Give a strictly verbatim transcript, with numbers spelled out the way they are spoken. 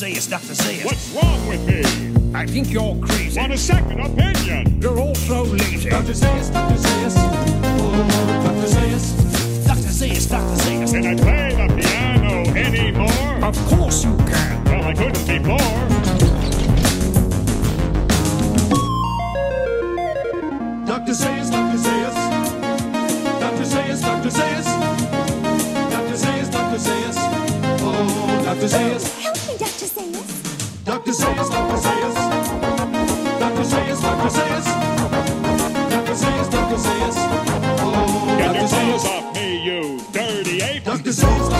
Zayas, Doctor Zayas. What's wrong with me? I think you're crazy. Want a second opinion? You're all so lazy. Doctor Zayas, Doctor Zayas. Oh, Doctor Zayas. Doctor Zayas, Doctor Zayas. Can I play the piano anymore? Of course you can. Well, I couldn't before. Doctor Zayas, Doctor Zayas. Doctor Zayas, Doctor Zayas. Doctor Zayas, Doctor Zayas. Oh, Doctor Zayas. Help me, Doctor Zayas. Doctor Zayas, Doctor Zayas. Doctor Zayas, Doctor Zayas. Doctor Zayas, Doctor Zayas. Oh, Get Doctor your Zayas. paws off me, you dirty ape! Doctor Zayas,